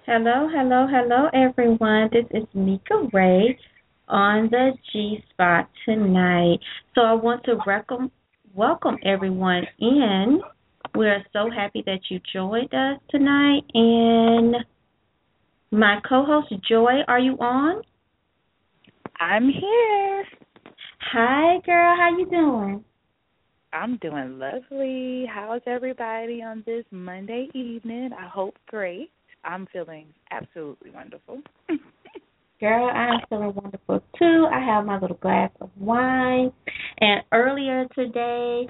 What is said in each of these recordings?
Hello, hello, hello, everyone. This is Mika Ray on the G Spot tonight. So I want to welcome everyone in. We're so happy that you joined us tonight. And my co-host Joy, are you on? I'm here. Hi, girl. How you doing? I'm doing lovely. How's everybody on this Monday evening? I hope great. I'm feeling absolutely wonderful. Girl, I'm feeling wonderful too. I have my little glass of wine. And earlier today,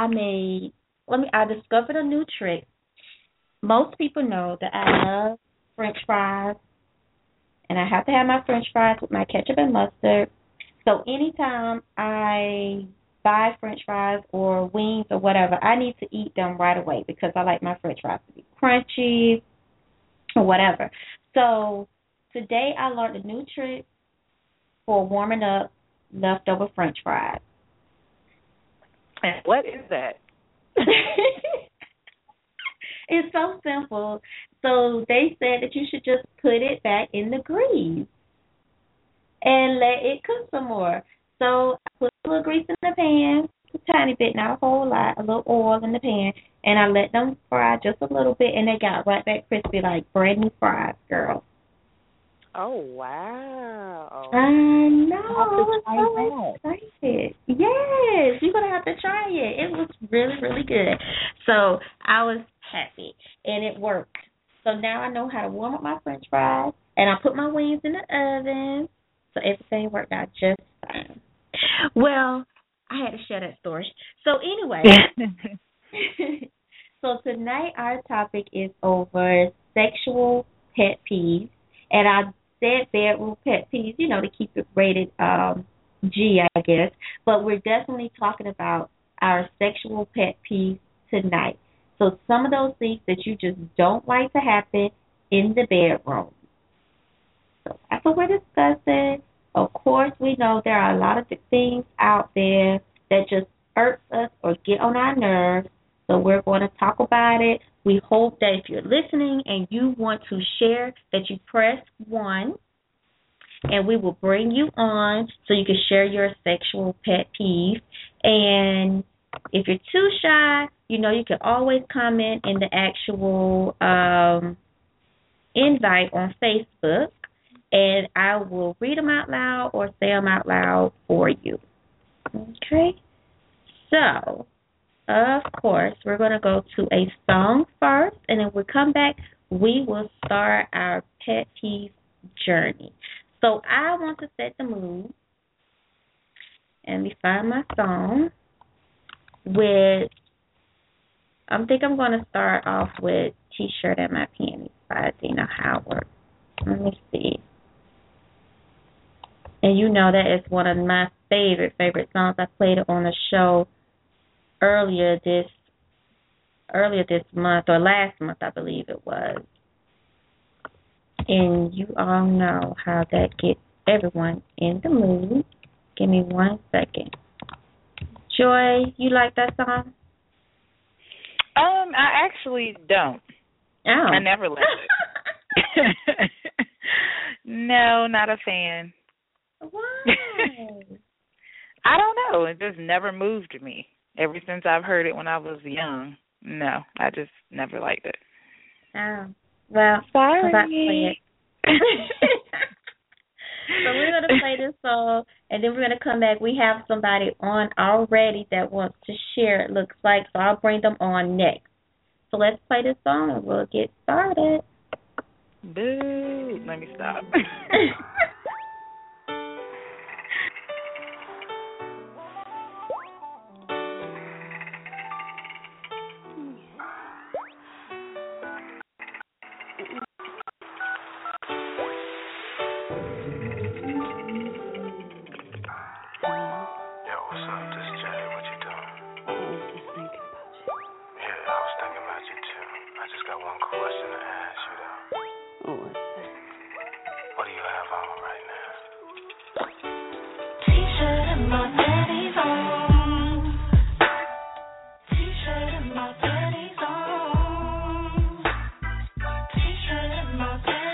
I discovered a new trick. Most people know that I love French fries, and I have to have my French fries with my ketchup and mustard. So anytime I buy French fries or wings or whatever, I need to eat them right away because I like my French fries to be crunchy or whatever. So today I learned a new trick for warming up leftover French fries. And what is that? It's so simple. So they said that you should just put it back in the grease and let it cook some more. So I put a little grease in the pan, a tiny bit, not a whole lot, a little oil in the pan, and I let them fry just a little bit, and they got right back crispy like brand new fries, girl. Oh, wow. I know. I'll have to I was try so that. excited. Yes, you're gonna have to try it. It was really, really good. So I was happy, and it worked. So now I know how to warm up my French fries, and I put my wings in the oven. So everything worked out just fine. Well, I had to share that story. So anyway, so tonight our topic is over sexual pet peeves, and I said bedroom pet peeves, to keep it rated G, I guess. But we're definitely talking about our sexual pet peeves tonight. So some of those things that you just don't like to happen in the bedroom. So that's what we're discussing. Of course, we know there are a lot of things out there that just hurts us or get on our nerves. So we're going to talk about it. We hope that if you're listening and you want to share, that you press 1, and we will bring you on so you can share your sexual pet peeve. And if you're too shy, you can always comment in the actual invite on Facebook, and I will read them out loud or say them out loud for you. Okay? So, of course, we're going to go to a song first, and then when we come back, we will start our pet peeve journey. So I want to set the mood, and we find my song with, I think I'm going to start off with T-Shirt and My Panties by Dina Howard. Let me see. And that is one of my favorite songs. I played it on the show earlier this month, or last month, I believe it was. And you all know how that gets everyone in the mood. Give me 1 second. Joy, you like that song? I actually don't. Oh. I never liked it. No, not a fan. Why? I don't know. It just never moved me. Ever since I've heard it when I was young. No, I just never liked it. Oh. Well, sorry. I'm about to play it. So we're going to play this song, and then we're going to come back. We have somebody on already that wants to share, it looks like, so I'll bring them on next. So let's play this song, and we'll get started. Boo. Let me stop. T-shirt and my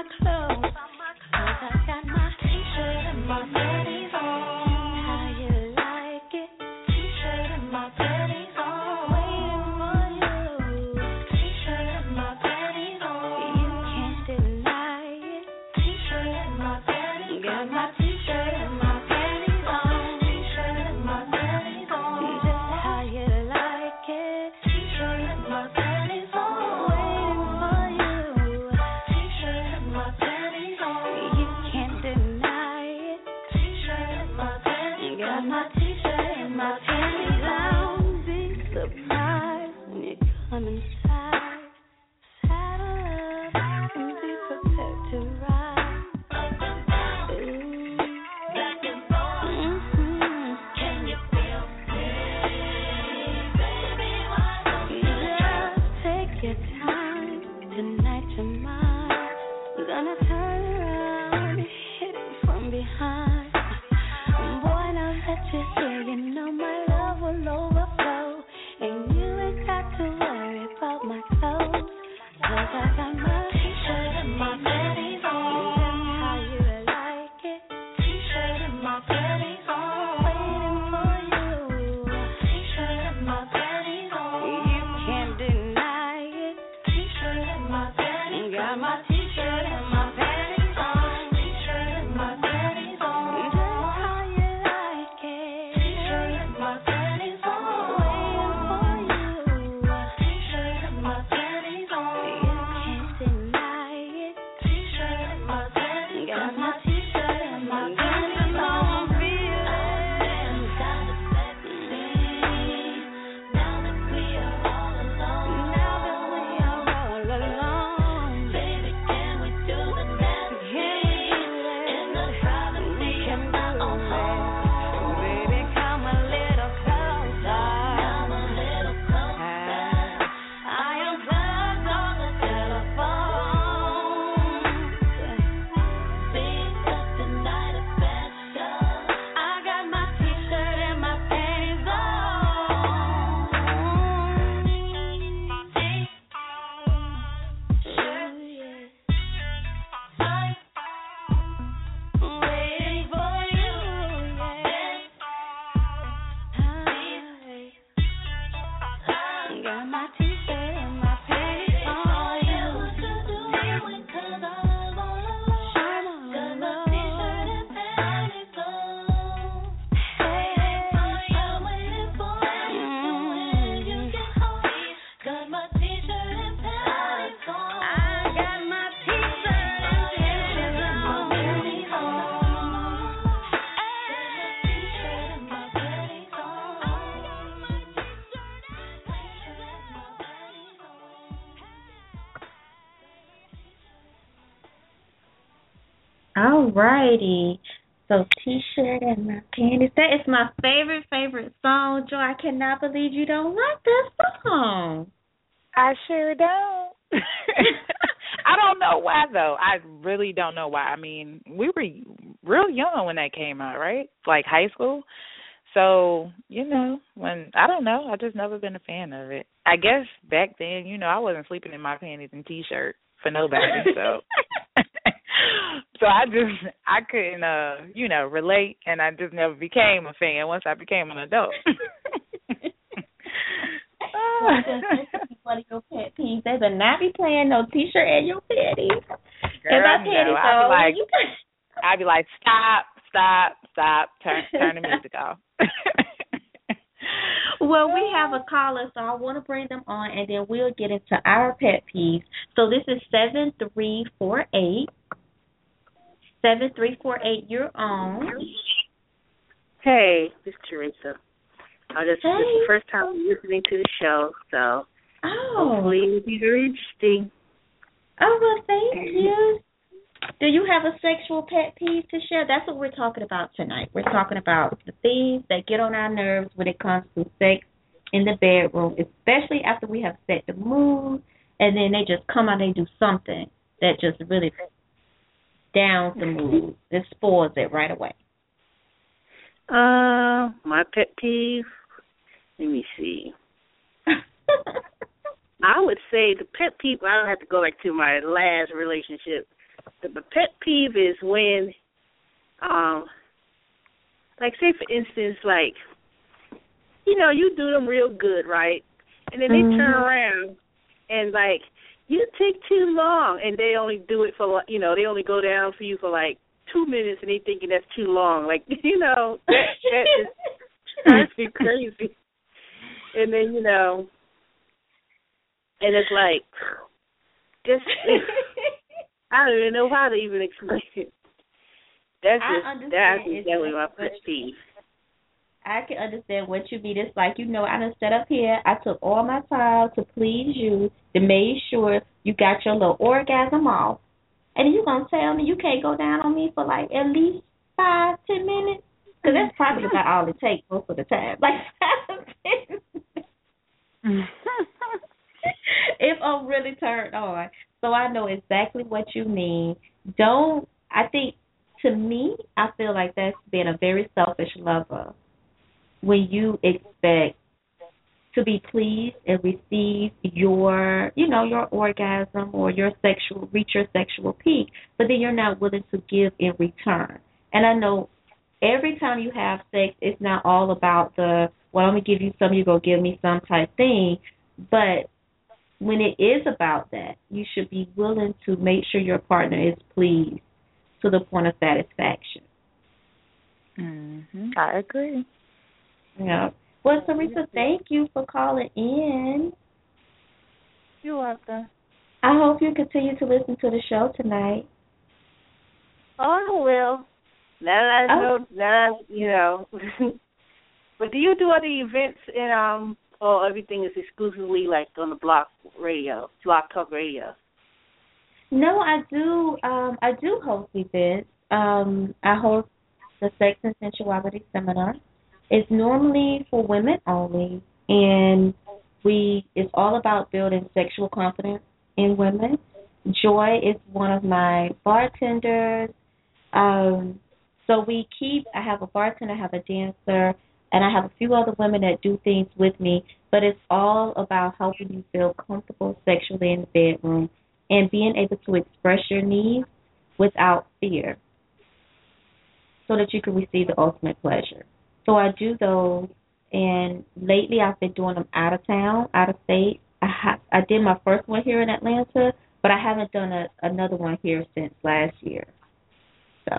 my clothes. 'Cause I got my t-shirt and my panties on. How you like it? T-shirt and my panties on. Waiting for you. T-shirt and my panties on. You can't deny it. T-shirt and my panties. Got my t-shirt and my panties on. T-shirt and my panties on. Just how you like it. T-shirt and my panties on. Waiting for you. T-shirt and my panties on. You can't deny it. T-shirt and my panties. Got my t-shirt and my panties on. Don't be surprised when you come inside. Saddle up and be prepared to ride. Ooh. Can you feel me, baby? Why don't you just take your time? Tonight you're mine. I'm gonna turn around and hit it from behind. Boy, now that you're here, you know my love will overflow. And you ain't got to worry about my clothes. 'Cause I got my t-shirt and my panties on. How you like it? T-shirt and my panties on. Waiting for you. T-shirt and my panties on. You can't deny it. T-shirt and my panties. Got my t-shirt and my panties on. T-shirt and my panties on. Just how you like it. T-shirt and my panties on. Waiting for you. T-shirt and my panties on. You can't deny it. T-shirt and my panties. Got my t-shirt and my panties on. Now that we are all alone, baby, can we do the dance in the privacy of my own home? Baby, come a little closer. Come a little closer. I am plugged on the telephone. Because tonight is special. I got my t-shirt and my panties on. Waiting for you, got my t-shirt and my panties on. What you doing? 'Cause I'm all alone. Got my t-shirt and panties on. Waiting for you, waiting for you. When you get home, got my t-shirt and panties on. I got my t-shirt and panties on. Alrighty. So t-shirt and my panties. That is my favorite song, Joy. I cannot believe you don't like that song. I sure don't. I don't know why, though. I really don't know why. I mean, we were real young when that came out, right? Like high school. So, I don't know. I just never been a fan of it. I guess back then, I wasn't sleeping in my panties and T-shirt for nobody, so. So I couldn't, relate, and I just never became a fan once I became an adult. One of your pet peeves. They better not be playing no T-shirt and your panties. Girl, I'd be like, stop, turn the music off. Well, we have a caller, so I want to bring them on, and then we'll get into our pet peeves. So this is 7348. 7348, you're on. Hey, this is Teresa. This is the first time listening to the show, so hopefully it'll be very interesting. Oh, well, thank you. Do you have a sexual pet peeve to share? That's what we're talking about tonight. We're talking about the things that get on our nerves when it comes to sex in the bedroom, especially after we have set the mood, and then they just come out and do something that just really downs the mood. It spoils it right away. My pet peeve, let me see. I would say the pet peeve, I don't have to go back to my last relationship. the pet peeve is when, like, say, for instance, like, you do them real good, right? And then they turn around and, like, you take too long, and they only do it for, they only go down for you for, like, 2 minutes, and they thinking that's too long. Like, that just drives me crazy. And then, and it's like, just, I don't even know how to even explain it. That's exactly my pet peeve. I can understand what you mean. It's like, I done set up here. I took all my time to please you, to make sure you got your little orgasm off. And then you going to tell me you can't go down on me for, like, at least 5-10 minutes? Because that's probably about all it takes most of the time. Like, 5 minutes. If I'm really turned on. So I know exactly what you mean. I think, to me, I feel like that's being a very selfish lover. When you expect to be pleased and receive your orgasm or reach your sexual peak, but then you're not willing to give in return. And I know every time you have sex, it's not all about I'm going to give you some, you're going to give me some type thing. But when it is about that, you should be willing to make sure your partner is pleased to the point of satisfaction. I agree. Yeah. Well, Teresa, thank you for calling in. You're welcome. I hope you continue to listen to the show tonight. Oh, I will. Now that I know. But do you do other events or everything is exclusively like on the Blog Talk Radio? No, I do. I do host events. I host the Sex and Sensuality Seminar. It's normally for women only, and it's all about building sexual confidence in women. Joy is one of my bartenders. So I have a bartender, I have a dancer, and I have a few other women that do things with me, but it's all about helping you feel comfortable sexually in the bedroom and being able to express your needs without fear so that you can receive the ultimate pleasure. So I do those, and lately I've been doing them out of town, out of state. I did my first one here in Atlanta, but I haven't done another one here since last year. So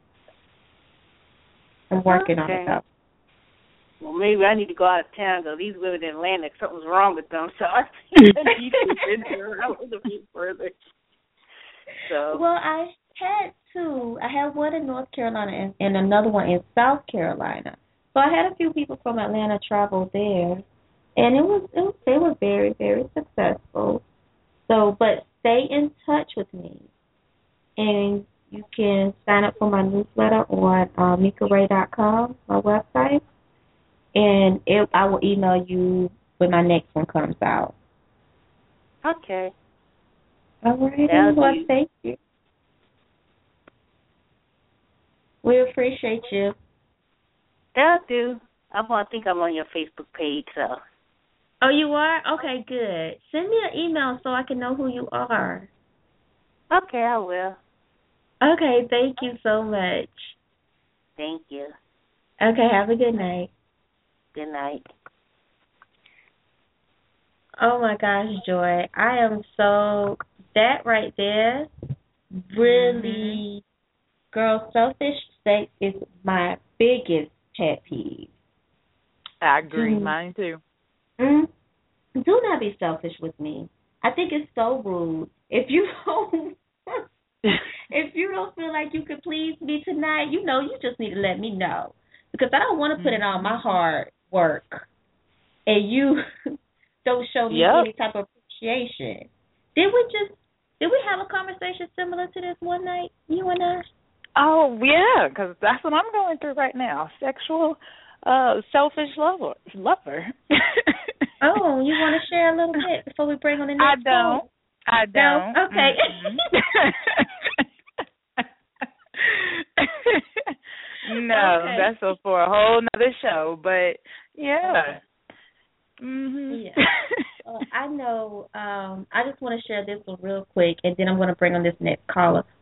I'm working on it, though. Well, maybe I need to go out of town, because these women in Atlanta, something's wrong with them, so I need to venture around a bit further. So. Well, I had two. I had one in North Carolina and another one in South Carolina. So I had a few people from Atlanta travel there, and they were very, very successful. So, but stay in touch with me, and you can sign up for my newsletter on MikaRae.com, my website, and I will email you when my next one comes out. Okay. All right. Well, thank you. We appreciate you. That'll do. I think I'm on your Facebook page, so. Oh, you are? Okay, good. Send me an email so I can know who you are. Okay, I will. Okay, thank you so much. Thank you. Okay, have a good night. Good night. Oh, my gosh, Joy. That right there, really, girl, selfish sex is my biggest pet peeve. I agree, mine too. Do not be selfish with me. I think it's so rude. If you don't feel like you could please me tonight, you just need to let me know, because I don't want to put in all my hard work and you don't show me any type of appreciation. Did we have a conversation similar to this one night, you and I? Oh, yeah, because that's what I'm going through right now. Sexual, selfish lover. Oh, you want to share a little bit before we bring on the next call? I don't. No? Okay. No, okay. That's for a whole nother show, but yeah. Yeah. I know. I just want to share this one real quick, and then I'm going to bring on this next caller.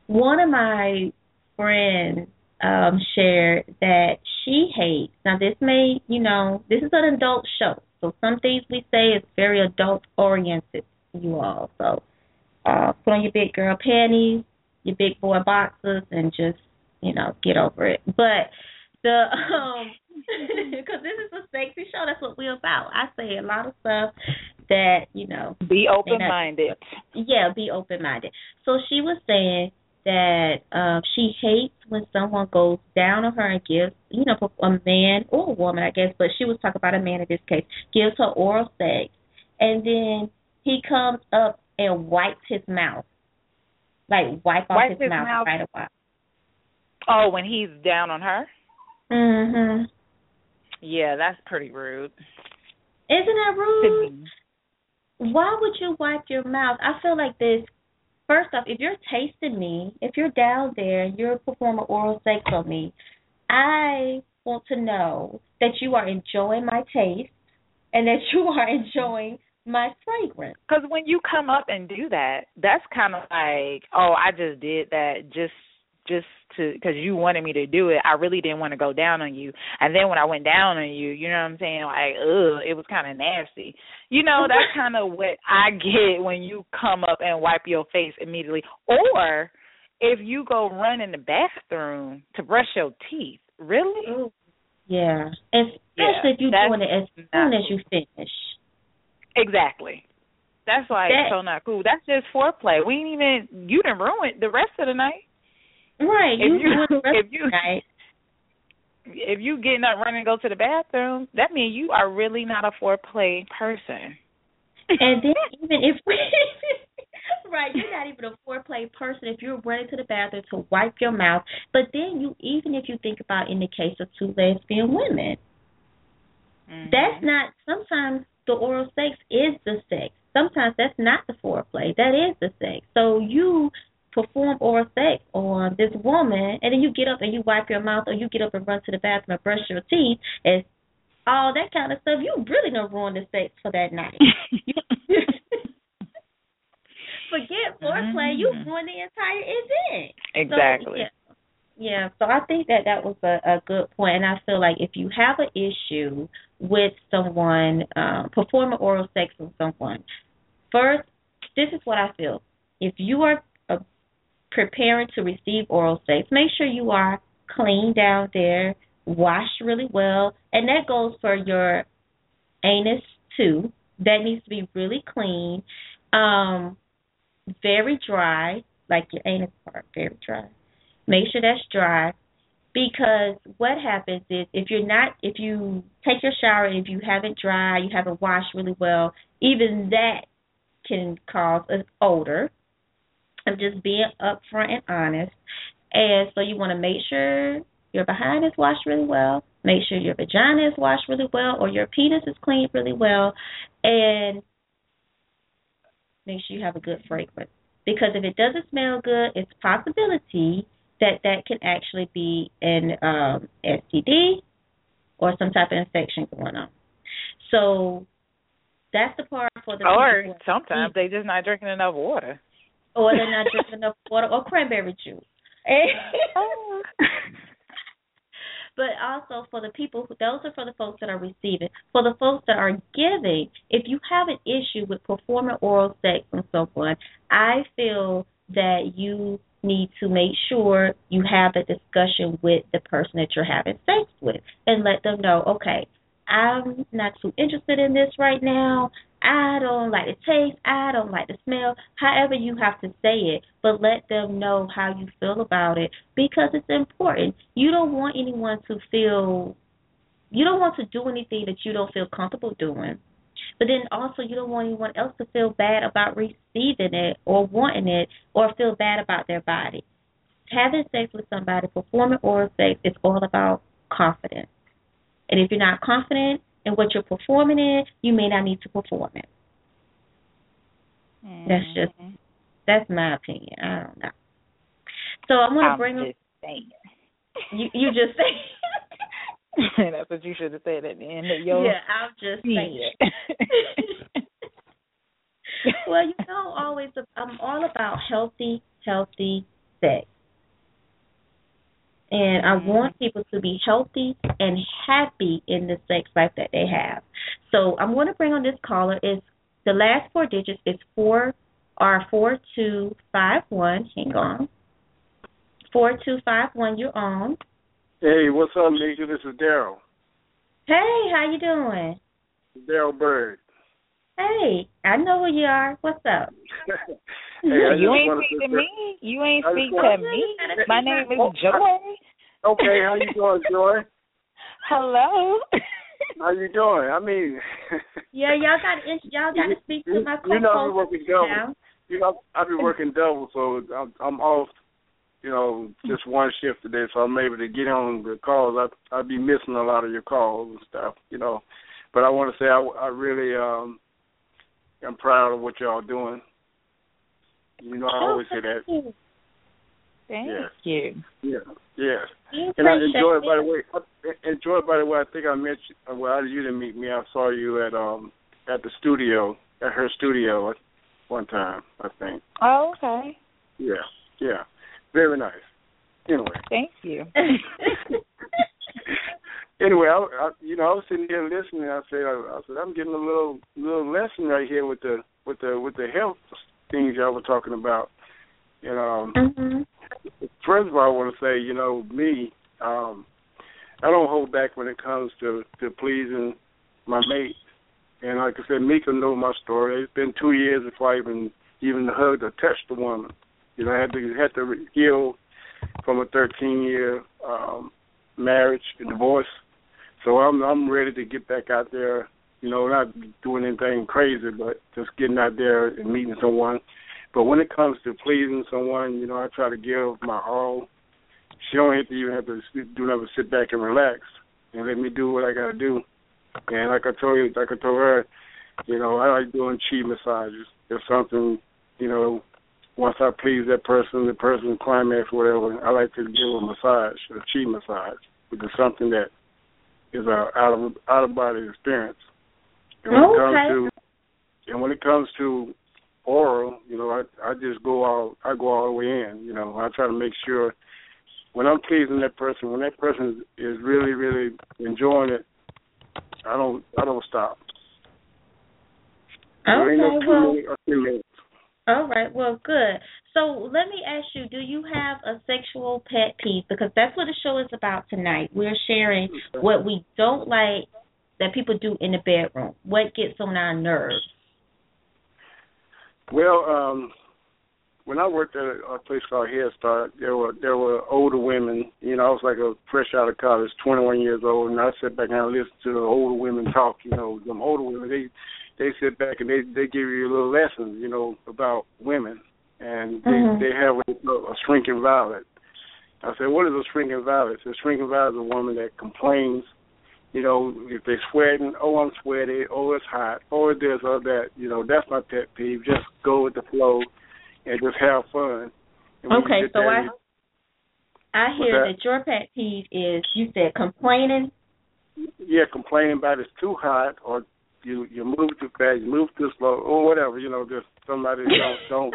one of my friends shared that she hates. Now, this may, this is an adult show, so some things we say is very adult oriented, you all. So put on your big girl panties, your big boy boxers, and just, get over it. But the because this is a sexy show, that's what we're about. I say a lot of stuff that, be open-minded. Yeah, be open-minded. So she was saying that she hates when someone goes down on her and gives, a man or a woman, I guess, but she was talking about a man in this case, gives her oral sex, and then he comes up and wipes his mouth, like wipe off his mouth right away. Oh, when he's down on her? Mhm. Yeah, that's pretty rude. Isn't that rude? Why would you wipe your mouth? I feel like this. First off, if you're tasting me, if you're down there, you're performing oral sex on me, I want to know that you are enjoying my taste and that you are enjoying my fragrance. Because when you come up and do that, that's kind of like, oh, I just did that just because you wanted me to do it. I really didn't want to go down on you. And then when I went down on you, you know what I'm saying? Like, it was kind of nasty. That's kind of what I get when you come up and wipe your face immediately. Or if you go run in the bathroom to brush your teeth. Really? Ooh. Yeah. Especially if you're doing it as soon as you finish. Exactly. That's so not cool. That's just foreplay. You done ruined the rest of the night. Right. If you getting up running to go to the bathroom, that means you are really not a foreplay person. And then even if right, you're not even a foreplay person if you're running to the bathroom to wipe your mouth. But then even if you think about in the case of two lesbian women, that's not. Sometimes the oral sex is the sex. Sometimes that's not the foreplay. That is the sex. So you perform oral sex on this woman, and then you get up and you wipe your mouth, or you get up and run to the bathroom and brush your teeth, and all that kind of stuff. You really done ruined the sex for that night. Forget foreplay. You ruined the entire event. Exactly. So, yeah. So I think that was a good point, and I feel like if you have an issue with someone performing oral sex on someone, first, this is what I feel. If you are preparing to receive oral sex, make sure you are clean down there, washed really well, and that goes for your anus too. That needs to be really clean, very dry, like your anus part, very dry. Make sure that's dry, because what happens is if you take your shower and if you haven't dried, you haven't washed really well, even that can cause an odor. I'm just being upfront and honest. And so you want to make sure your behind is washed really well, make sure your vagina is washed really well, or your penis is cleaned really well, and make sure you have a good fragrance. Because if it doesn't smell good, it's a possibility that can actually be an STD or some type of infection going on. So that's the part for the Or sometimes they just not drinking enough water. Or they're not drinking enough water or cranberry juice. But also for the people, those are for the folks that are receiving. For the folks that are giving, if you have an issue with performing oral sex on someone, I feel that you need to make sure you have a discussion with the person that you're having sex with and let them know, okay, I'm not too interested in this right now. I don't like the taste. I don't like the smell. However you have to say it, but let them know how you feel about it, because it's important. You don't want anyone to feel, you don't want to do anything that you don't feel comfortable doing. But then also you don't want anyone else to feel bad about receiving it or wanting it or feel bad about their body. Having sex with somebody, performing oral sex, is all about confidence. And if you're not confident in what you're performing in, you may not need to perform it. That's my opinion. I don't know. So I'm going to bring up. You just say. That's what you should have said at the end of your. Yeah, I'm just saying. Well, always, I'm all about healthy sex. And I want people to be healthy and happy in the sex life that they have. So I'm going to bring on this caller. Is the last four digits is 4251. Hang on. 4251, you're on. Hey, what's up, Nisha? This is Daryl. Hey, how you doing? Daryl Bird. Hey, I know who you are. What's up? Hey, you ain't speak to me. You ain't speak to me. My name is Joy. Okay, how you doing, Joy? Hello. How you doing? I mean, yeah, y'all got to speak to my co-host. You know, I be working double. You know, I be working double, so I'm off. You know, just one shift today, so I'm able to get on the calls. I'd be missing a lot of your calls and stuff. You know, but I want to say I really I'm proud of what y'all doing. You know, I always say that. Thank you. Yeah. And I enjoy it, by the way. I think I met you. Well, you didn't meet me. I saw you at the studio, at her studio one time, I think. Oh, okay. Yeah. Very nice. Anyway. Thank you. Anyway, I was sitting here listening. I said, I'm getting a little lesson right here with the health things y'all were talking about. And first of all, I want to say, me, I don't hold back when it comes to pleasing my mate. And like I said, Mika knows my story. It's been 2 years before I even hugged or touched a woman. I had to heal from a 13-year marriage and divorce. So I'm ready to get back out there, not doing anything crazy, but just getting out there and meeting someone. But when it comes to pleasing someone, I try to give my all. She don't have to do nothing, sit back and relax and let me do what I got to do. And like I told her, I like doing cheek massages. If something, once I please that person, the person climax, whatever, I like to give a massage, a cheek massage, because it's something that is an out of body experience. And when it comes to oral, I just go all the way in. I try to make sure when I'm pleasing that person, when that person is really, really enjoying it, I don't stop. Okay, all right, well, good. So let me ask you, do you have a sexual pet peeve? Because that's what the show is about tonight. We're sharing what we don't like that people do in the bedroom. What gets on our nerves? Well, when I worked at a place called Head Start, there were older women. I was like fresh out of college, 21 years old, and I sit back and I listen to the older women talk. Them older women, they sit back and they give you little lessons, about women, and they have a shrinking violet. I said, what is a shrinking violet? A shrinking violet is a woman that complains. If they're sweating, oh, I'm sweaty, oh, it's hot, oh, it this or that. That's my pet peeve. Just go with the flow and just have fun. Okay, so I hear that your pet peeve is, you said, complaining. Yeah, complaining about it's too hot, or you move too fast, you move too slow, or whatever. Just somebody don't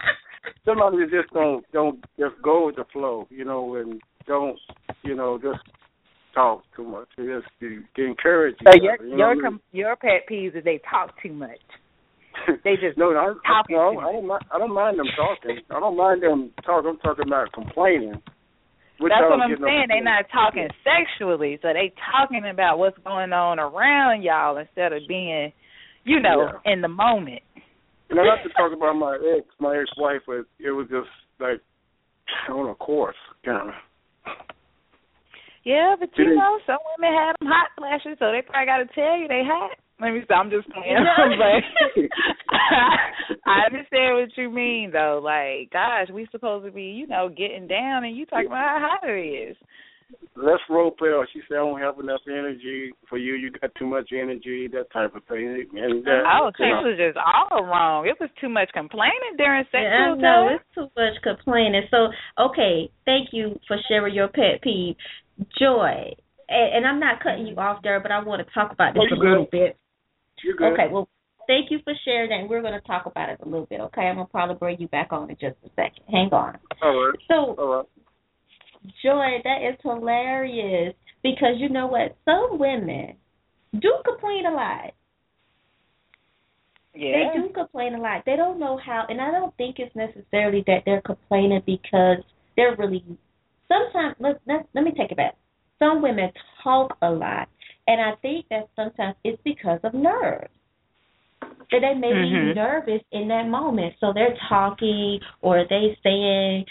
just go with the flow. And don't just talk too much. Just encourage each other. Your pet peeves is they talk too much. They just talking. I don't mind them talking. I don't mind them talking. I'm talking about complaining. That's what I'm saying. They're not talking sexually, so they talking about what's going on around y'all instead of being, in the moment. And I like to talk about my ex-wife, but it was just like on a course, kind of. Yeah, but some women have them hot flashes, so they probably got to tell you they hot. I'm just playing. But I understand what you mean, though. Like, gosh, we supposed to be, getting down, and you talking about how hot it is. Let's role play. Or she said, I don't have enough energy for you. You got too much energy, that type of thing. And she was just all wrong. It was too much complaining during sexual time. No, it's too much complaining. So, okay, thank you for sharing your pet peeve. Joy, and I'm not cutting you off there, but I want to talk about this a little bit. You're good. Okay, well, Thank you for sharing that. We're going to talk about it a little bit, okay? I'm going to probably bring you back on in just a second. Hang on. All right. So, All right. Joy, that is hilarious because you know what? Some women do complain a lot. Yeah. They do complain a lot. They don't know how, and I don't think it's necessarily that they're complaining because they're really. Sometimes, let me take it back. Some women talk a lot, and I think that sometimes it's because of nerves. That they may be nervous in that moment, so they're talking or they saying,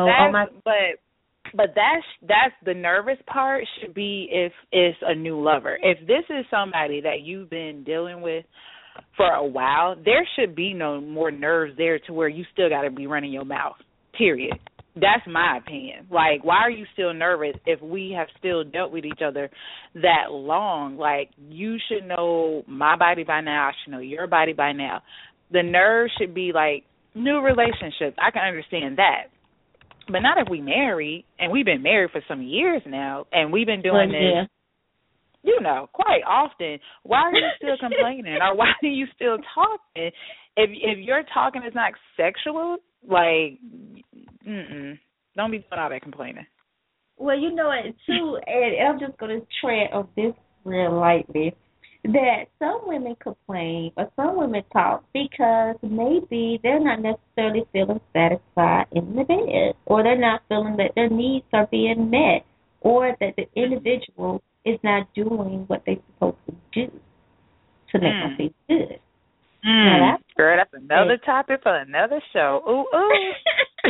But that's the nervous part should be if it's a new lover. If this is somebody that you've been dealing with for a while, there should be no more nerves there to where you still got to be running your mouth, period. That's my opinion. Like, why are you still nervous if we have still dealt with each other that long? Like, you should know my body by now. I should know your body by now. The nerves should be like new relationships. I can understand that. But not if we married, and we've been married for some years now, and we've been doing this, quite often. Why are you still complaining, or why are you still talking? If your talking is not sexual, like, don't be doing all that complaining. Well, you know what, too, and I'm just going to tread on this real lightly, that some women complain or some women talk because maybe they're not necessarily feeling satisfied in the bed, or they're not feeling that their needs are being met, or that the individual is not doing what they're supposed to do to make them feel good. Now, girl, that's another topic for another show. Ooh.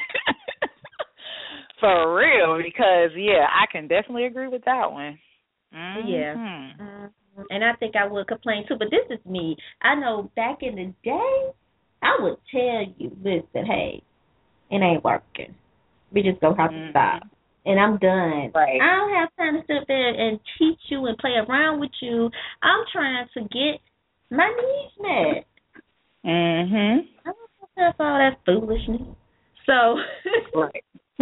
For real, because, I can definitely agree with that one. Yeah. And I think I would complain too, but this is me. I know back in the day, I would tell you, listen, hey, it ain't working. We just gonna have to stop. And I'm done. Right. I don't have time to sit there and teach you and play around with you. I'm trying to get my needs met. I don't have all that foolishness. So, right.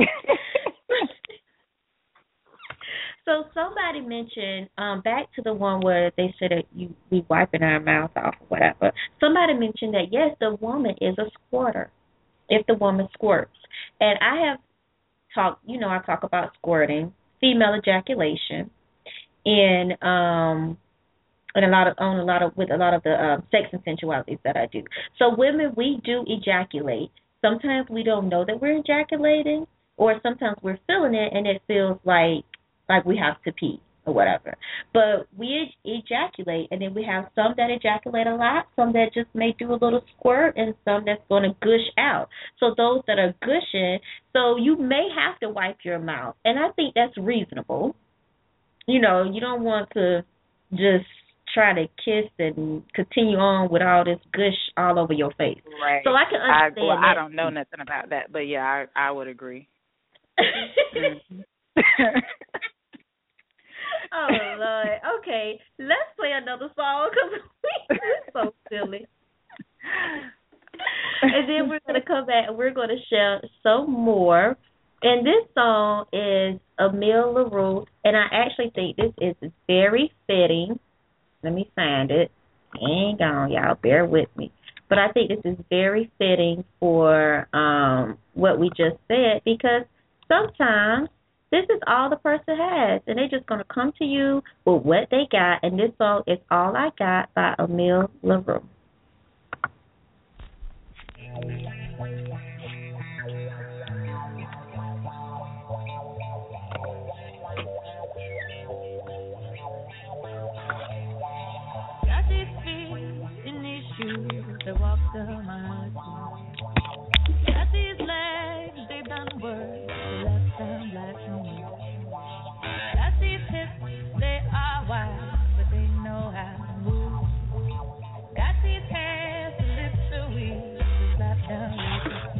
So somebody mentioned, back to the one where they said that we wiping our mouth off or whatever. Somebody mentioned that, yes, the woman is a squirter if the woman squirts. And I have talked, I talk about squirting, female ejaculation, and with a lot of the sex and sensualities that I do. So women, we do ejaculate. Sometimes we don't know that we're ejaculating, or sometimes we're feeling it and it feels like we have to pee or whatever. But we ejaculate, and then we have some that ejaculate a lot, some that just may do a little squirt, and some that's going to gush out. So those that are gushing, so you may have to wipe your mouth, and I think that's reasonable. You don't want to just try to kiss and continue on with all this gush all over your face. Right. So I can understand that. I don't know nothing about that, but yeah, I would agree. Oh, Lord. Okay, let's play another song because we're so silly. And then we're going to come back and we're going to share some more. And this song is Emile LaRue, and I actually think this is very fitting. Let me find it. Hang on, y'all. Bear with me. But I think this is very fitting for what we just said, because sometimes this is all the person has, and they're just going to come to you with what they got, and this song is All I Got by Emile LaRue. Got these feet in these shoes that walk to my feet. Got these legs, they've done work, left them black and white. Got these hips, they are wide, but they know how to move. Got these hands, the lips so weak, just slap down with the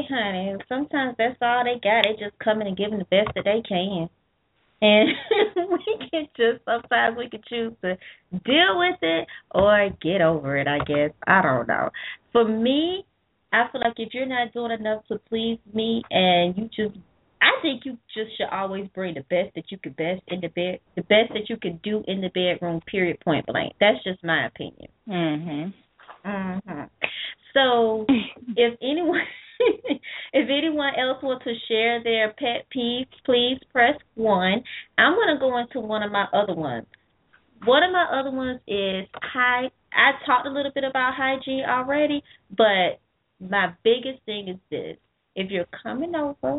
honey, sometimes that's all they got. They just coming and giving the best that they can. And sometimes we can choose to deal with it or get over it, I guess. I don't know. For me, I feel like if you're not doing enough to please me and I think you just should always bring the best that you could best in the bed, the best that you could do in the bedroom, period, point blank. That's just my opinion. So if anyone else wants to share their pet peeves, please press 1. I'm going to go into one of my other ones. One of my other ones is I talked a little bit about hygiene already, but my biggest thing is this. If you're coming over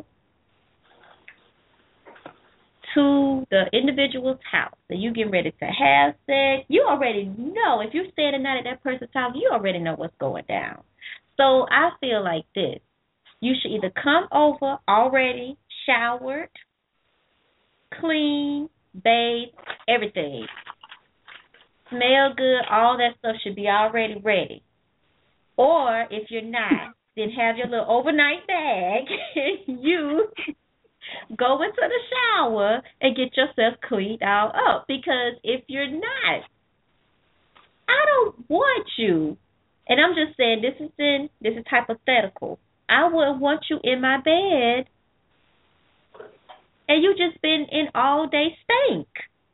to the individual's house and you getting ready to have sex, you already know. If you're staying the night at that person's house, you already know what's going down. So I feel like this. You should either come over already showered, clean, bathed, everything. Smell good, all that stuff should be already ready. Or if you're not, then have your little overnight bag and you go into the shower and get yourself cleaned all up. Because if you're not, I don't want you. And I'm just saying this is hypothetical. I wouldn't want you in my bed and you just been in all day stink.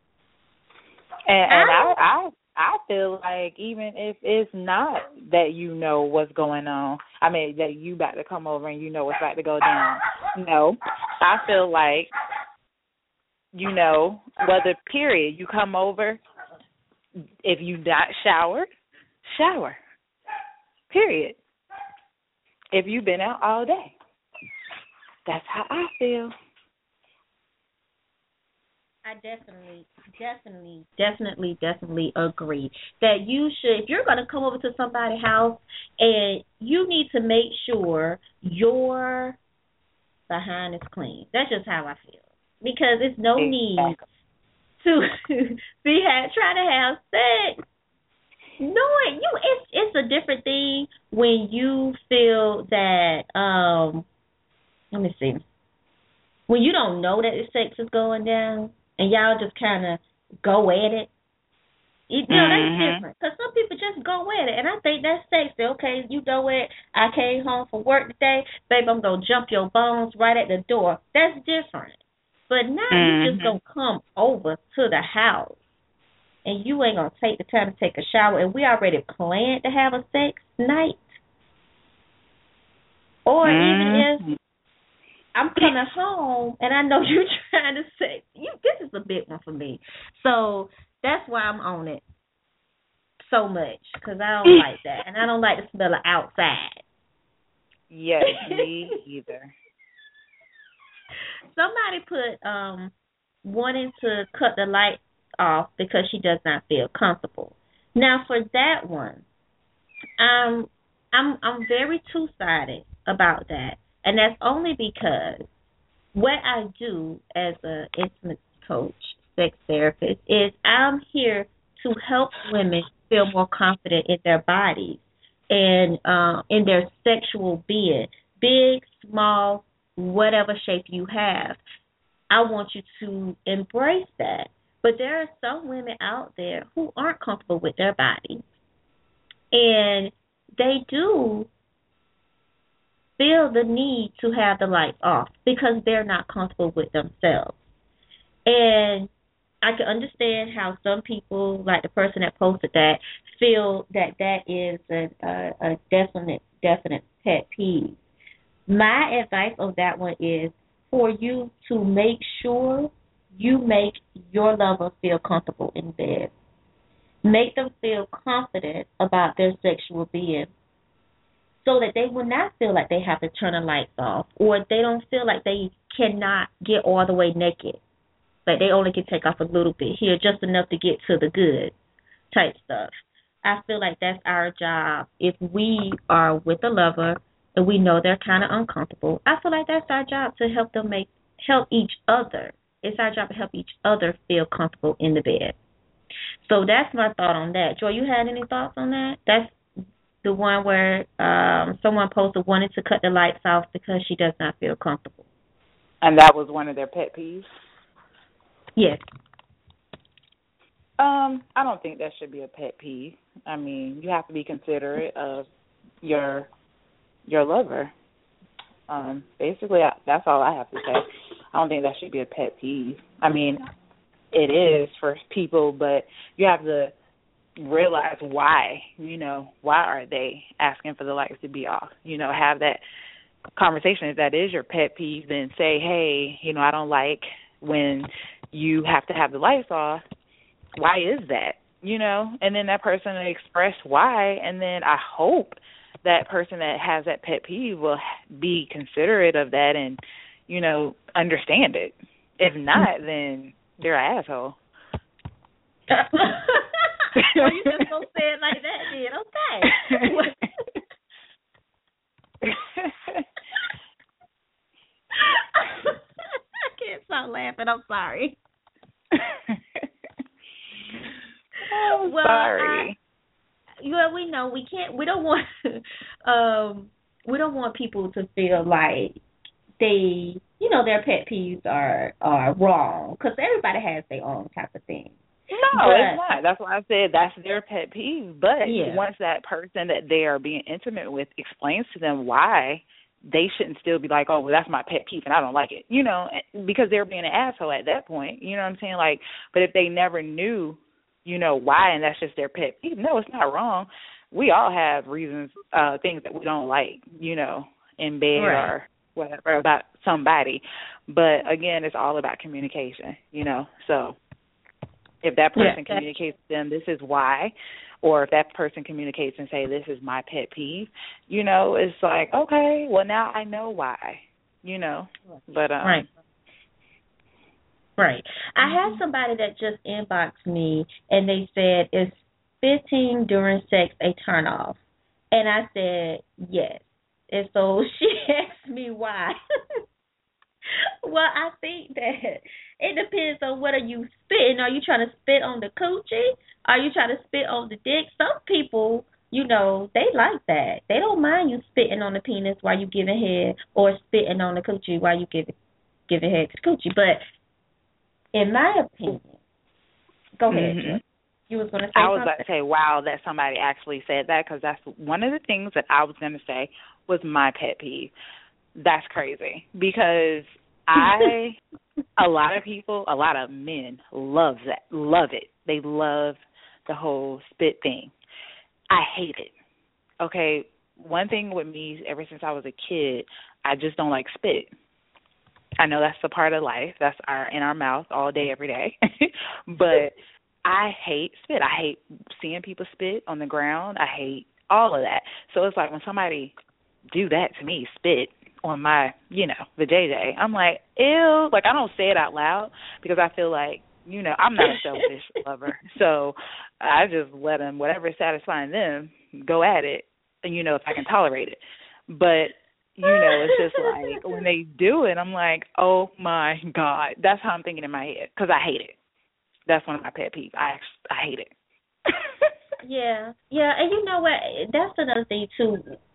And I feel like even if it's not that you know what's going on, I mean that you about to come over and you know what's about to go down. No, I feel like, you know, whether period you come over, if you not showered, shower. Period. If you've been out all day. That's how I feel. I definitely agree that you should, if you're going to come over to somebody's house, and you need to make sure your behind is clean. That's just how I feel. Because there's no need to try to have sex. Knowing it's a different thing when you feel that, let me see, when you don't know that the sex is going down, and y'all just kind of go at it. You know, that's different. Because some people just go at it. And I think that's sexy. Okay, you go at it. I came home from work today. Babe, I'm going to jump your bones right at the door. That's different. But now you just going to come over to the house. And you ain't going to take the time to take a shower. And we already planned to have a sex night. Or even if I'm coming home and I know you're trying to say, this is a big one for me. So that's why I'm on it so much, because I don't like that. And I don't like the smell of outside. Yes, me either. Somebody put wanting to cut the light off because she does not feel comfortable. Now, for that one, I'm very two-sided about that. And that's only because what I do as an intimate coach, sex therapist, is I'm here to help women feel more confident in their bodies and in their sexual being, big, small, whatever shape you have. I want you to embrace that. But there are some women out there who aren't comfortable with their bodies. And they do feel the need to have the lights off because they're not comfortable with themselves. And I can understand how some people, like the person that posted that, feel that that is a definite pet peeve. My advice on that one is for you to make sure you make your lover feel comfortable in bed. Make them feel confident about their sexual being so that they will not feel like they have to turn the lights off, or they don't feel like they cannot get all the way naked. Like they only can take off a little bit here, just enough to get to the good type stuff. I feel like that's our job. If we are with a lover and we know they're kind of uncomfortable, I feel like that's our job to help them help each other. It's our job to help each other feel comfortable in the bed. So that's my thought on that. Joy, you had any thoughts on that? The one where someone posted wanting to cut the lights off because she does not feel comfortable. And that was one of their pet peeves? Yes. I don't think that should be a pet peeve. I mean, you have to be considerate of your lover. Basically, that's all I have to say. I don't think that should be a pet peeve. I mean, it is for people, but you have to realize why. Why are they asking for the lights to be off? Have that conversation. If that is your pet peeve, then say, hey, I don't like when you have to have the lights off. Why is that? And then that person will express why, and then I hope that person that has that pet peeve will be considerate of that and, understand it. If not, then they're an asshole. Well, you just don't say it like that, then. Okay. I can't stop laughing. I'm sorry. Well, sorry. We know we can't. We don't want. We don't want people to feel like they, their pet peeves are wrong, because everybody has their own type of thing. No, it's not. That's why I said that's their pet peeve. But once that person that they are being intimate with explains to them why, they shouldn't still be like, oh, well, that's my pet peeve and I don't like it, because they're being an asshole at that point. You know what I'm saying? Like, but if they never knew, why, and that's just their pet peeve, no, it's not wrong. We all have reasons, things that we don't like, in bed or whatever about somebody. But, again, it's all about communication, So if that person communicates to them, this is why, or if that person communicates and say, this is my pet peeve, it's like, okay, well, now I know why, But, Right. I had somebody that just inboxed me, and they said, is spitting during sex a turnoff? And I said, yes. And so she asked me why. Well, I think that it depends on what are you spitting. Are you trying to spit on the coochie? Are you trying to spit on the dick? Some people, they like that. They don't mind you spitting on the penis while you giving head, or spitting on the coochie while you giving head to the coochie. But in my opinion, go ahead, Jill. You was going to say something? I was about to say, wow, that somebody actually said that, because that's one of the things that I was going to say was my pet peeve. That's crazy, because a lot of people, a lot of men love it. They love the whole spit thing. I hate it. Okay, one thing with me, ever since I was a kid, I just don't like spit. I know that's a part of life. That's in our mouth all day, every day. But I hate spit. I hate seeing people spit on the ground. I hate all of that. So it's like when somebody do that to me, spit on my, the JJ, I'm like, ew. Like, I don't say it out loud because I feel like, I'm not a selfish lover. So I just let them, whatever is satisfying them, go at it, if I can tolerate it. But it's just like when they do it, I'm like, oh, my God. That's how I'm thinking in my head, because I hate it. That's one of my pet peeves. I hate it. Yeah. And you know what? That's another thing, too.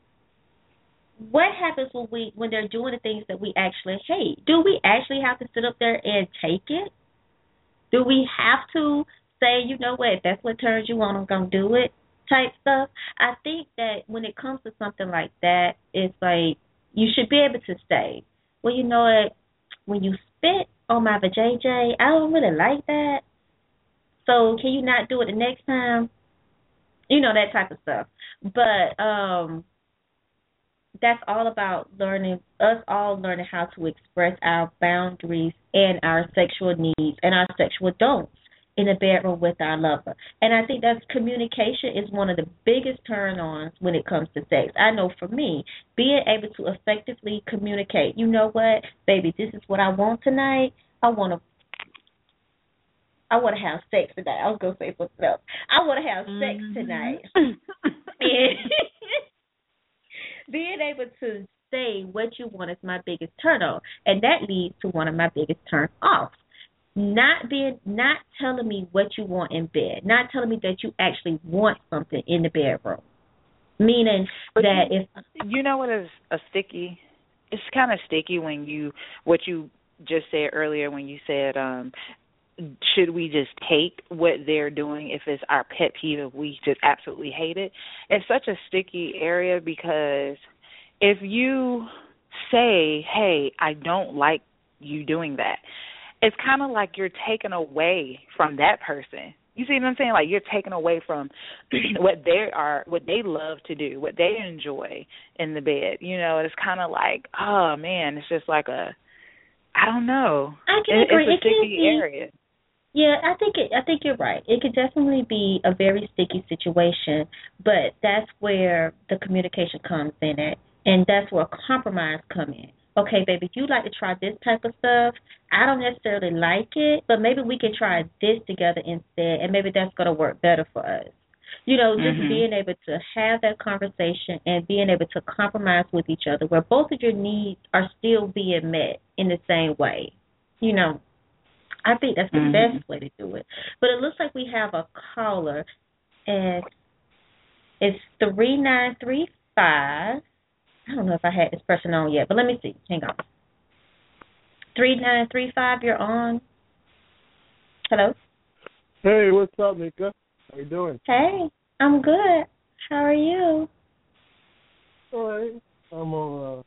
What happens when they're doing the things that we actually hate? Do we actually have to sit up there and take it? Do we have to say, you know what, if that's what turns you on, I'm going to do it type stuff? I think that when it comes to something like that, it's like you should be able to say, well, you know what, when you spit on my vajayjay, I don't really like that. So can you not do it the next time? That type of stuff. But that's all about us all learning how to express our boundaries and our sexual needs and our sexual don'ts in the bedroom with our lover. And I think that's communication is one of the biggest turn-ons when it comes to sex. I know for me, being able to effectively communicate, you know what, baby, this is what I want tonight. I want to have sex tonight. I was going to say something else. I want to have sex tonight. And being able to say what you want is my biggest turn on, and that leads to one of my biggest turn offs. Not telling me what you want in bed, not telling me that you actually want something in the bedroom. Meaning But that if you know what is a sticky? It's kind of sticky when what you just said earlier when you said, should we just take what they're doing if it's our pet peeve, if we just absolutely hate it? It's such a sticky area because if you say, hey, I don't like you doing that, it's kind of like you're taking away from that person. You see what I'm saying? Like you're taking away from what they love to do, what they enjoy in the bed. You know, it's kind of like, oh man, it's just like I don't know. I can agree. It's a sticky area. Yeah, I think you're right. It could definitely be a very sticky situation, but that's where the communication comes in at, and that's where compromise comes in. Okay, baby, if you'd like to try this type of stuff, I don't necessarily like it, but maybe we can try this together instead, and maybe that's going to work better for us. You know, just being able to have that conversation and being able to compromise with each other where both of your needs are still being met in the same way. You know, I think that's the best way to do it. But it looks like we have a caller, and it's 3935. I don't know if I had this person on yet, but let me see. Hang on. 3935, you're on. Hello? Hey, what's up, Nika? How you doing? Hey, I'm good. How are you? All right. I'm on,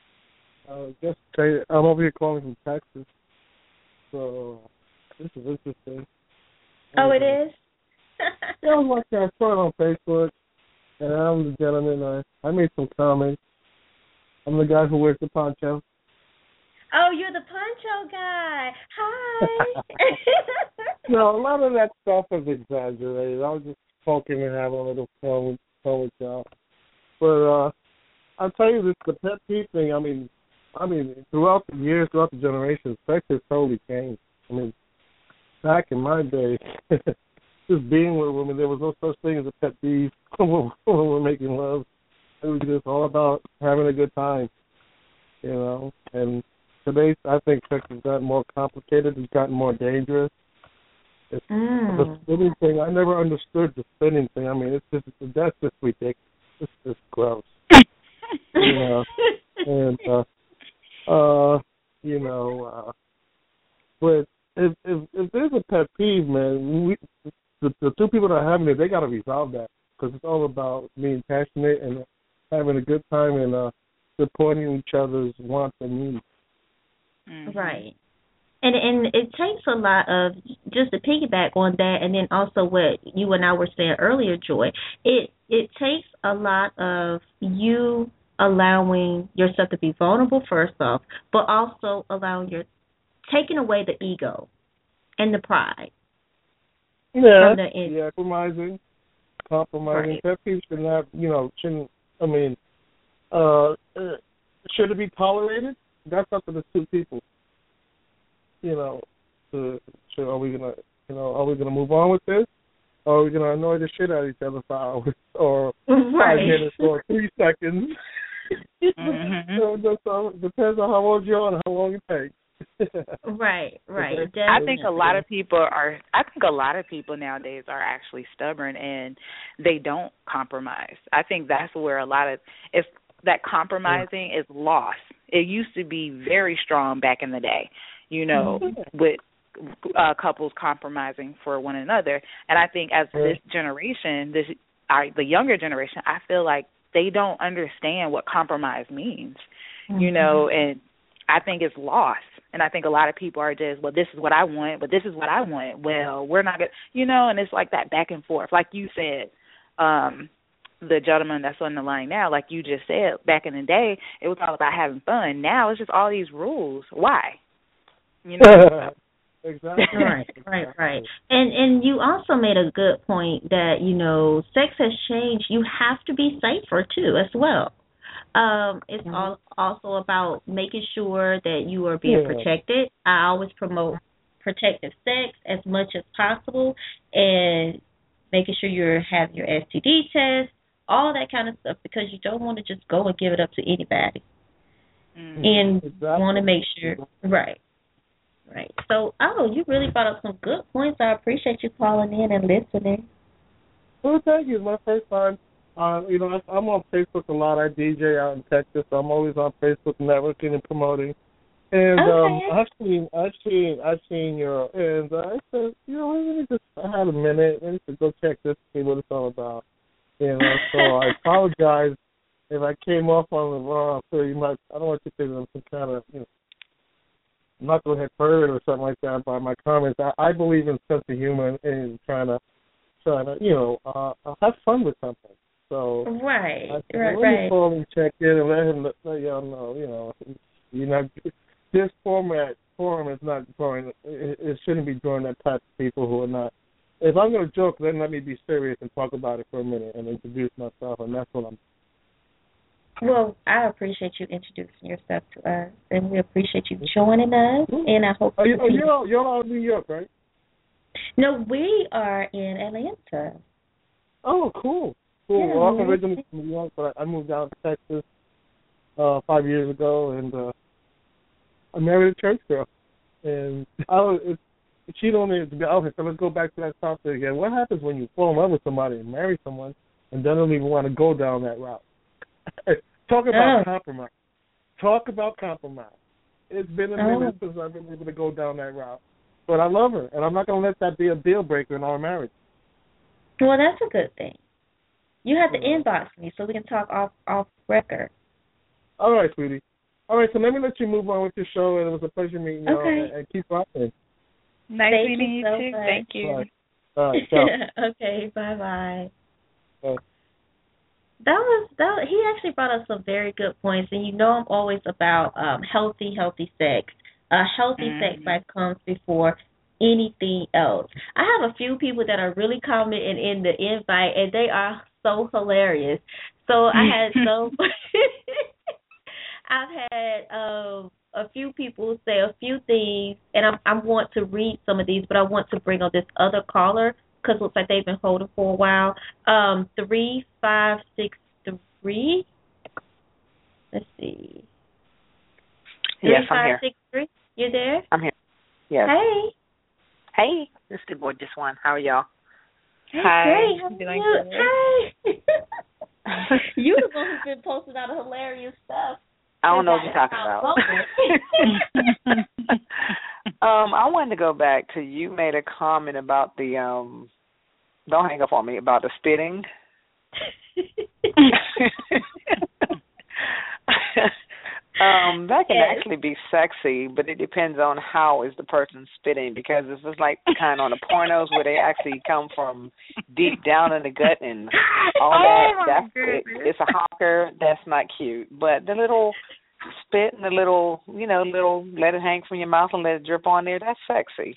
I'm over here calling from Texas. So, this is interesting. Oh, it is? Yeah, I was watching, I saw it on Facebook, and I'm the gentleman. I made some comments. I'm the guy who wears the poncho. Oh, you're the poncho guy. Hi. No, a lot of that stuff is exaggerated. I was just poking and having a little fun with y'all. But I'll tell you this, the pet peeve thing, I mean, throughout the years, throughout the generations, sex has totally changed. I mean, back in my day, just being with women, there was no such thing as a pet peeve when we're making love. It was just all about having a good time, you know. And today, I think sex has gotten more complicated. It's gotten more dangerous. The spinning thing, I never understood the spinning thing. I mean, that's just ridiculous. It's just gross. You know. And you know, but if there's a pet peeve, man, the two people that are having it, they got to resolve that because it's all about being passionate and having a good time and supporting each other's wants and needs. Right. And it takes a lot of, just to piggyback on that, and then also what you and I were saying earlier, Joy, it takes a lot of you allowing yourself to be vulnerable first off, but also taking away the ego and the pride. Yeah, compromising. Right. Pet peeves should it be tolerated? That's up to the two people. You know, are we gonna move on with this? Or are we gonna annoy the shit out of each other for hours or 5 minutes or 3 seconds? So it depends on how old you are and how long it takes. Right. I think a lot of people nowadays are actually stubborn and they don't compromise. I think that's where it's that compromising is lost. It used to be very strong back in the day, you know, with couples compromising for one another. And I think as this generation, the younger generation, I feel like they don't understand what compromise means, you know, and I think it's lost. And I think a lot of people are just, well, this is what I want, but this is what I want. Well, we're not going to, you know, and it's like that back and forth. Like you said, the gentleman that's on the line now, like you just said, back in the day, it was all about having fun. Now it's just all these rules. Why? You know? Exactly. Right. And you also made a good point that, you know, sex has changed. You have to be safer, too, as well. It's also about making sure that you are being protected. I always promote protective sex as much as possible and making sure you're having your STD test, all that kind of stuff, because you don't want to just go and give it up to anybody. And want to make sure, right. So, you really brought up some good points. I appreciate you calling in and listening. Well, thank you. It's my first time I'm on Facebook a lot. I DJ out in Texas. I'm always on Facebook networking and promoting. And I've seen your, and I said, let me just, I had a minute. Let me just go check this, see what it's all about. So I apologize if I came off on the wrong. So I don't want you to think I'm some kind of, knucklehead bird or something like that by my comments. I believe in sense of humor and trying to have fun with something. So right. Let me call and check in and let y'all know, this forum is not drawing. It shouldn't be drawing that type of people who are not. If I'm going to joke, then let me be serious and talk about it for a minute and introduce myself, and that's what I'm. Well, I appreciate you introducing yourself to us, and we appreciate you joining us. And I hope you're all in New York, right? No, we are in Atlanta. Oh, cool. Yeah, well, I'm originally from New York, but I moved out to Texas 5 years ago, and I married a church girl. And she don't need to be out here. So let's go back to that topic again. What happens when you fall in love with somebody and marry someone and then don't even want to go down that route? Talk about compromise. Talk about compromise. It's been a minute since I've been able to go down that route. But I love her, and I'm not going to let that be a deal breaker in our marriage. Well, that's a good thing. You have to inbox me so we can talk off record. All right, sweetie. All right, so let me let you move on with your show, and it was a pleasure meeting you, and keep rocking. Nice meeting you, too. Much. Thank you. All right, ciao. Okay, bye-bye. Bye. He actually brought up some very good points, and I'm always about healthy sex. Healthy sex comes before anything else. I have a few people that are really commenting in the invite, and they are so hilarious. So I've had a few people say a few things, and I want to read some of these, but I want to bring on this other caller because it looks like they've been holding for a while. 3563. Let's see. Yes, I'm here. 3563. You there? I'm here. Yes. Hey, this is the gorgeous one. How are y'all? Hi. Great. How are you? Hey. You're the one who's been posting out hilarious stuff. I don't know what you're talking about. I wanted to go back to, you made a comment about the don't hang up on me, about the spitting. That can actually be sexy, but it depends on how is the person spitting, because it's just like kind of on the pornos where they actually come from deep down in the gut and all that. It's a hawker. That's not cute. But the little spit and the little let it hang from your mouth and let it drip on there, that's sexy.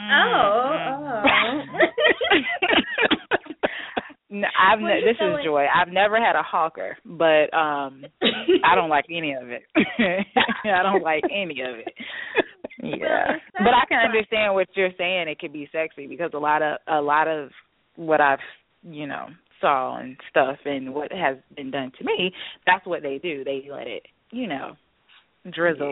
No, this is Joy. I've never had a hawker, but I don't like any of it. I don't like any of it. Yeah, but I can understand what you're saying. It could be sexy because a lot of what I've saw and stuff and what has been done to me, that's what they do. They let it drizzle.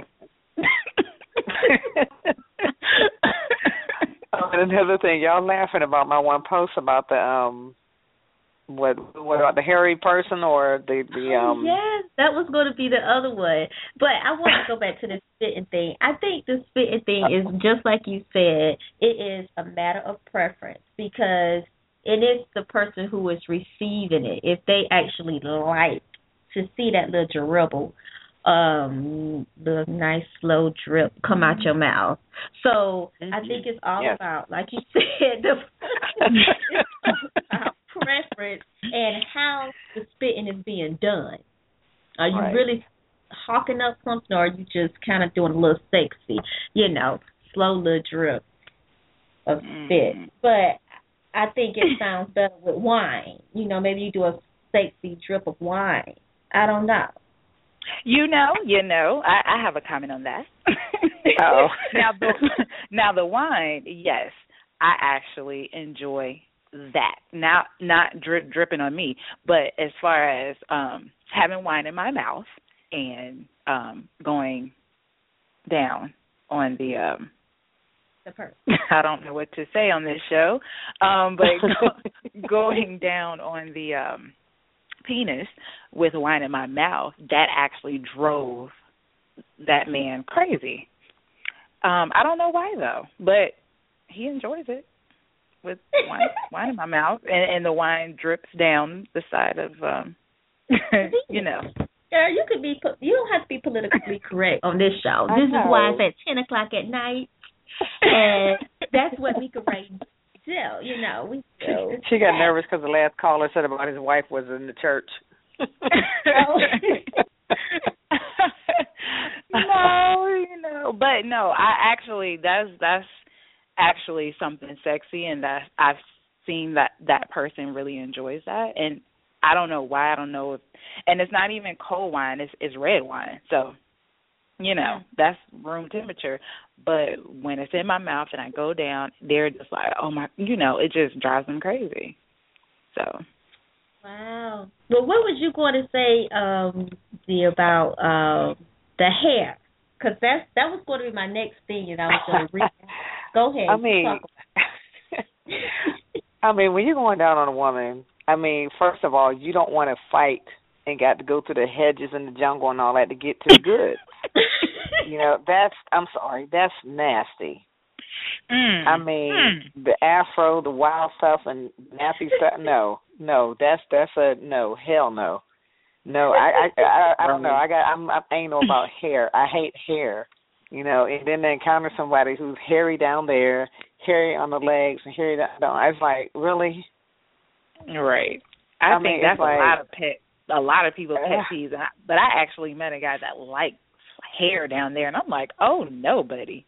And another thing, y'all laughing about my one post about the what about the hairy person or the yes, that was going to be the other one. But I want to go back to the spitting thing. I think the spitting thing is just like you said. It is a matter of preference because it is the person who is receiving it. If they actually like to see that little dribble, the nice slow drip come out your mouth. So I think it's all about, like you said, it's about preference and how the spitting is being done. Are you really hawking up something, or are you just kind of doing a little sexy, slow little drip of spit? But I think it sounds better with wine. Maybe you do a sexy drip of wine. I don't know. I have a comment on that. Oh. Now the wine, yes, I actually enjoy that. Now, not dripping on me, but as far as having wine in my mouth and going down on the person. I don't know what to say on this show, but going down on penis with wine in my mouth, that actually drove that man crazy. I don't know why though, but he enjoys it with wine in my mouth, and the wine drips down the side of, you know. Girl, you don't have to be politically correct on this show. This is why it's at 10 o'clock at night, and that's what Mika Ray do. You know, we do. She got nervous because the last caller said about his wife was in the church. No, but no, I actually that's actually something sexy, and that I've seen that person really enjoys that, and I don't know why. I don't know if, and it's not even cold wine; it's red wine. So, you know, that's room temperature. But when it's in my mouth and I go down, they're just like, oh my, you know, it just drives them crazy. So. Wow. Well, what was you going to say, about the hair? Because that was going to be my next thing, and I was going to read. Go ahead. I mean, when you're going down on a woman, I mean, first of all, you don't want to fight and got to go through the hedges and the jungle and all that to get to the goods. You know, I'm sorry, that's nasty. I mean, the afro, the wild stuff, and nappy stuff. No, that's a no. Hell no. No, I don't know. I'm anal about hair. I hate hair. You know, and then to encounter somebody who's hairy down there, hairy on the legs, and hairy down. It's like, really? Right. I think that's like, a lot of people's pet peeves. But I actually met a guy that liked hair down there, and I'm like, oh no, buddy.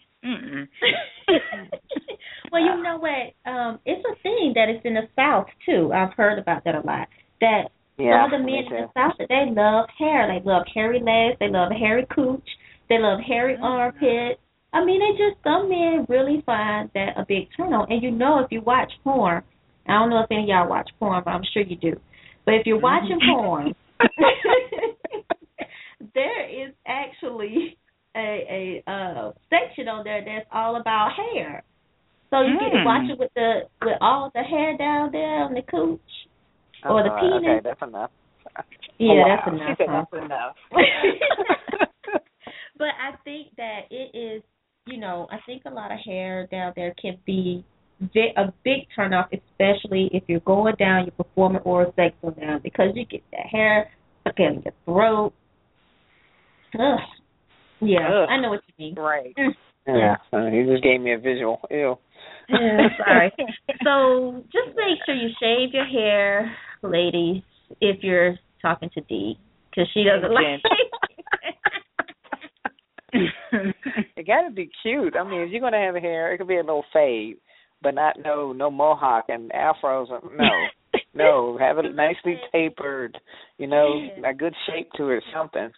Well, you know what? It's a thing that is in the South too. I've heard about that a lot. That some of the men in the South, that they love hair. They love hairy legs. They love hairy cooch. They love hairy armpits. I mean, some men really find that a big turn on. And you know, if you watch porn, I don't know if any of y'all watch porn, but I'm sure you do. But if you're watching porn, there is actually a section on there that's all about hair. So you get to watch it with all the hair down there on the cooch or the penis. Okay, that's enough. Yeah, that's enough. She said that's enough. But I think that it is, you know, I think a lot of hair down there can be a big turnoff, especially if you're going down, you're performing oral sex on down, because you get that hair stuck in your throat. Ugh. Yeah, I know what you mean. Right. Yeah, he just gave me a visual. Ew. Yeah, sorry. So just make sure you shave your hair, ladies, if you're talking to Dee, because she doesn't like it. Got to be cute. I mean, if you're going to have hair, it could be a little fade, but no mohawk and afros. No, have it nicely tapered. You know, a good shape to it, something.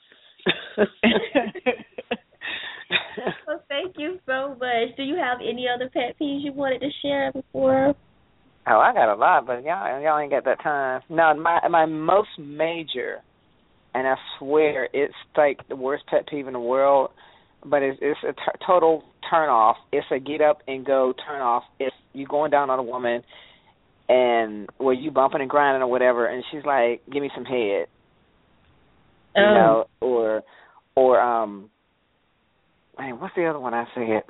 Well, thank you so much. Do you have any other pet peeves you wanted to share before? Oh, I got a lot, but y'all ain't got that time. No, my most major, and I swear it's like the worst pet peeve in the world, but it's a total turn off. It's a get up and go turn off. If you going down on a woman and you bumping and grinding or whatever, and she's like, "Give me some head," you know, or man, what's the other one I said?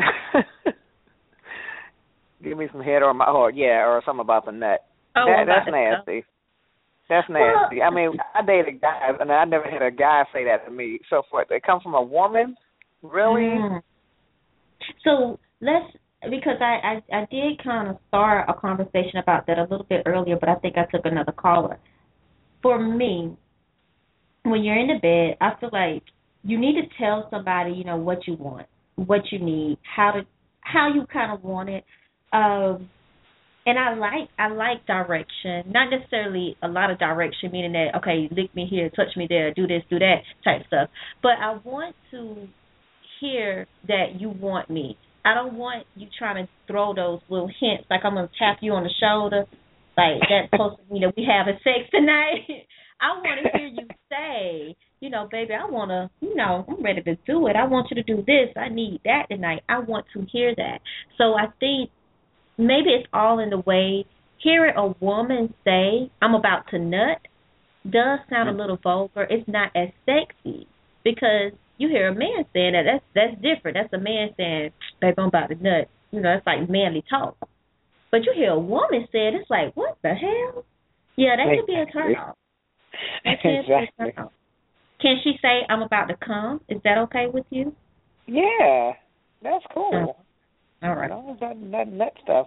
Give me some head or something about the nut. That's nasty. That's nasty. I mean, I dated guys, and I never had a guy say that to me. So forth. They come from a woman, really. So because I did kind of start a conversation about that a little bit earlier, but I think I took another caller. For me, when you're in the bed, I feel like you need to tell somebody, you know, what you want, what you need, how you kind of want it. And I like direction, not necessarily a lot of direction, meaning that, okay, lick me here, touch me there, do this, do that type stuff. But I want to hear that you want me. I don't want you trying to throw those little hints, like I'm going to tap you on the shoulder, like that's supposed to mean that we having sex tonight. I want to hear you say, you know, baby, I want to, you know, I'm ready to do it. I want you to do this. I need that tonight. I want to hear that. So I think maybe it's all in the way hearing a woman say, I'm about to nut, does sound a little vulgar. It's not as sexy because you hear a man saying that. That's different. That's a man saying, "Babe, I'm about to nut." You know, it's like manly talk. But you hear a woman say it, it's like, what the hell? Yeah, that could be a turn off. Exactly. Can she say, "I'm about to come"? Is that okay with you? Yeah, that's cool. All right. No, that nut stuff.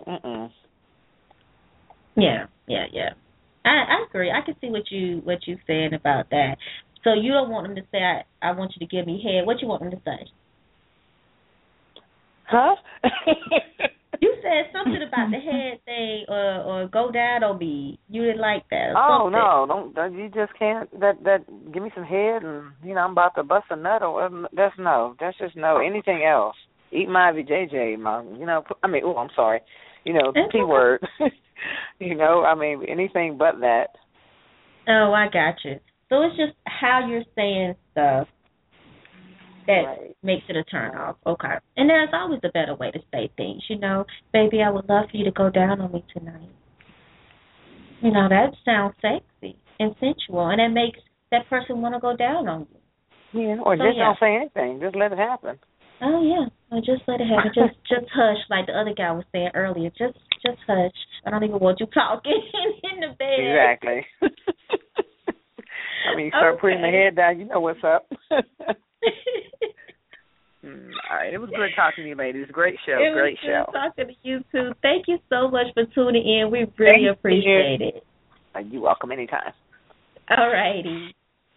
Yeah. I agree. I can see what you saying about that. So you don't want them to say, I want you to give me head. What you want them to say? Huh? You said something about the head thing, or go down on me. You didn't like that. Oh no, don't you just can't. That give me some head, and I'm about to bust a nut, or that's no. That's just no. Anything else? Eat my VJJ, I'm sorry. The P word. Anything but that. Oh, I got you. So it's just how you're saying stuff that makes it a turn off. Okay. And there's always a better way to say things, Baby, I would love for you to go down on me tonight. That sounds sexy and sensual, and it makes that person want to go down on you. Yeah, or just don't say anything. Just let it happen. Oh, yeah. Well, just let it happen. Just hush, like the other guy was saying earlier. Just hush. I don't even want you talking in the bed. Exactly. Start putting the head down. You know what's up. All right. It was good talking to you, ladies. Great show. Great show. Good talking to you, too. Thank you so much for tuning in. We really appreciate it. You're welcome anytime. All righty.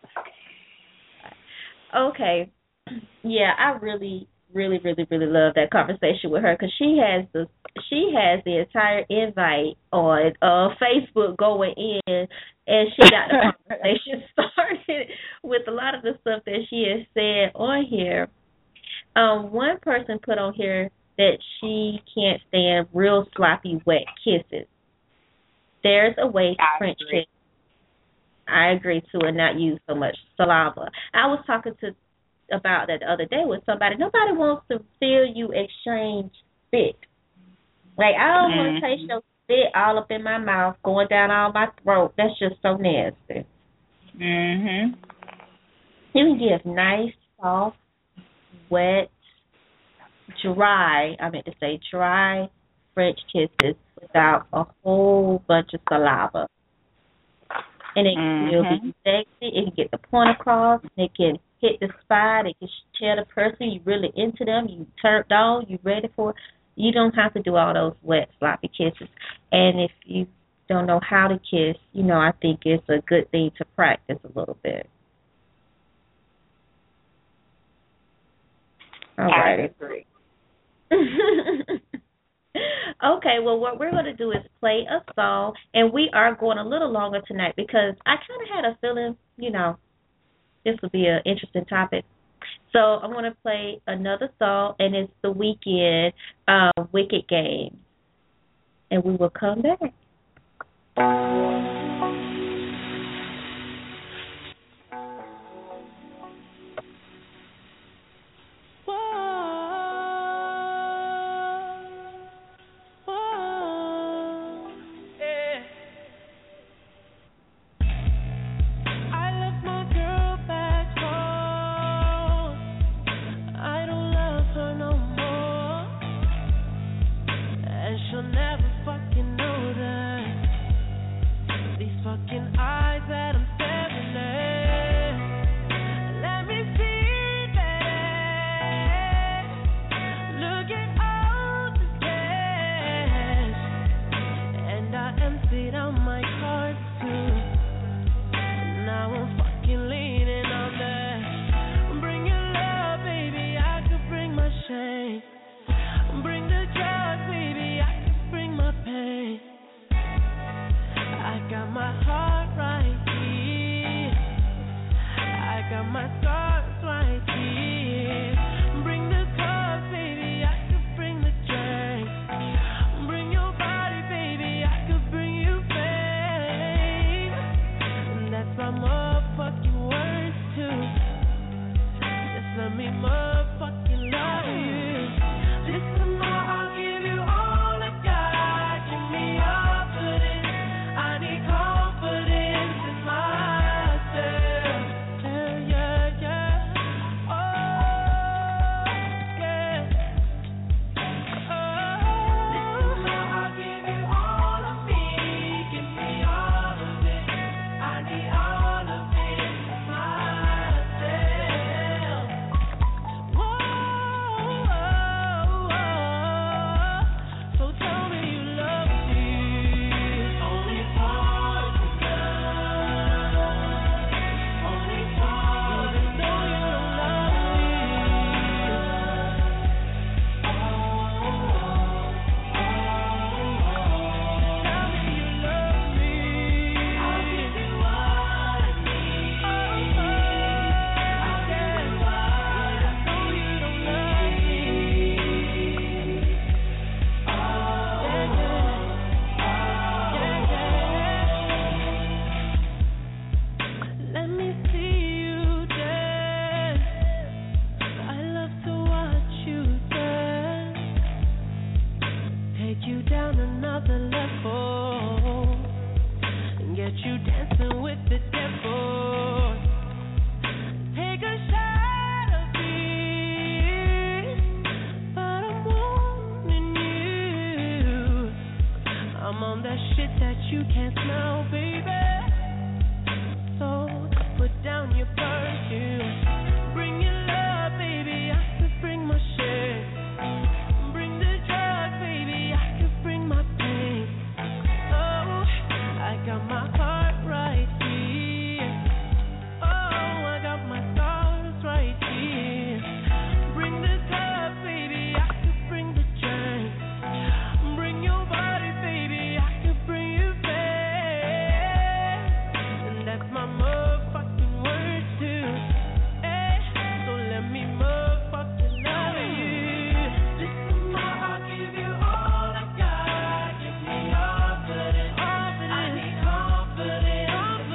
Okay. Yeah, I really, really, really, really love that conversation with her because she has the entire invite on Facebook going in, and she got the conversation started with a lot of the stuff that she has said on here. One person put on here that she can't stand real sloppy, wet kisses. There's a way to French kiss. I agree too, and not use so much saliva. I was talking about that the other day with somebody. Nobody wants to feel you exchange spit. Like, I don't want to taste your spit all up in my mouth, going down all my throat. That's just so nasty. You can give nice, soft, wet, dry French kisses without a whole bunch of saliva. And it can still be sexy. It can get the point across. It can hit the spot. It can tell the person you really into them. You turned on. You ready for it. You don't have to do all those wet, sloppy kisses. And if you don't know how to kiss, I think it's a good thing to practice a little bit. All right. I agree. Okay, well, what we're going to do is play a song, and we are going a little longer tonight because I kind of had a feeling, this would be an interesting topic. So I'm going to play another song, and it's The Weeknd, Wicked Game, and we will come back. She'll never fucking know that you can't smell, baby. So put down your perfume. Bring your love, baby. I could bring my shame. Bring the drug, baby. I could bring my pain. Oh, I got my heart right here. Oh, I got my scars right here. Bring the cup, baby. I could bring the drink. Bring your body, baby. I could bring you back. And that's my motherfucking word too. Hey, so let me motherfucking love you. Listen, my heart, give you all I got. Give me all of it. I need confidence.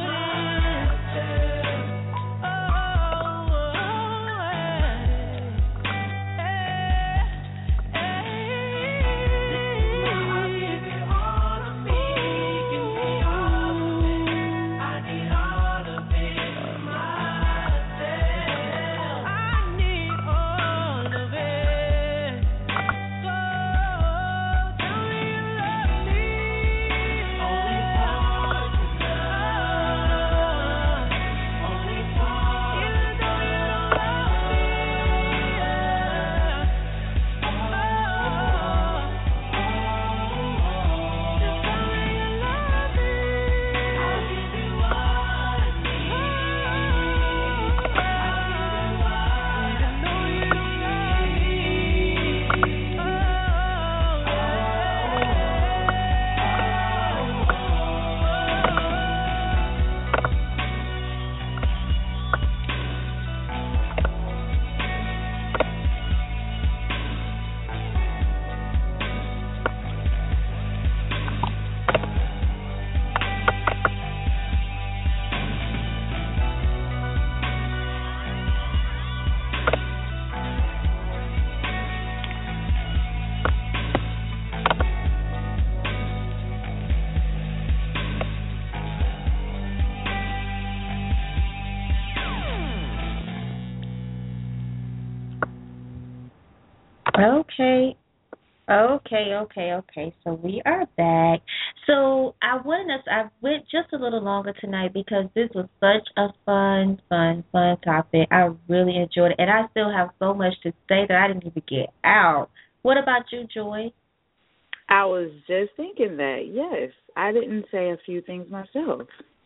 Okay. So we are back. So I went just a little longer tonight because this was such a fun topic. I really enjoyed it, and I still have so much to say that I didn't even get out. What about you, Joy? I was just thinking that, yes. I didn't say a few things myself.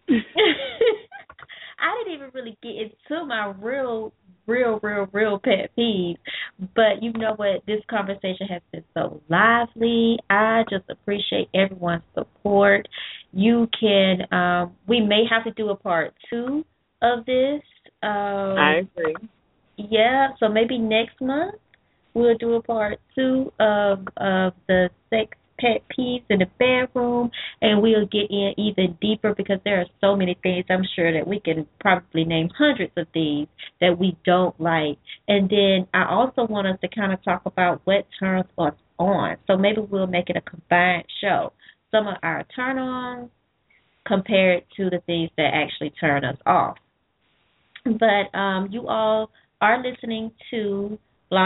I didn't even really get into my real pet peeve. But you know what? This conversation has been so lively. I just appreciate everyone's support. You can, we may have to do a part 2 of this. I agree. Yeah, so maybe next month we'll do a part 2 of the sex pet peeves in the bedroom, and we'll get in even deeper because there are so many things. I'm sure that we can probably name hundreds of things that we don't like. And then I also want us to kind of talk about what turns us on. So maybe we'll make it a combined show. Some of our turn-ons compared to the things that actually turn us off. But you all are listening to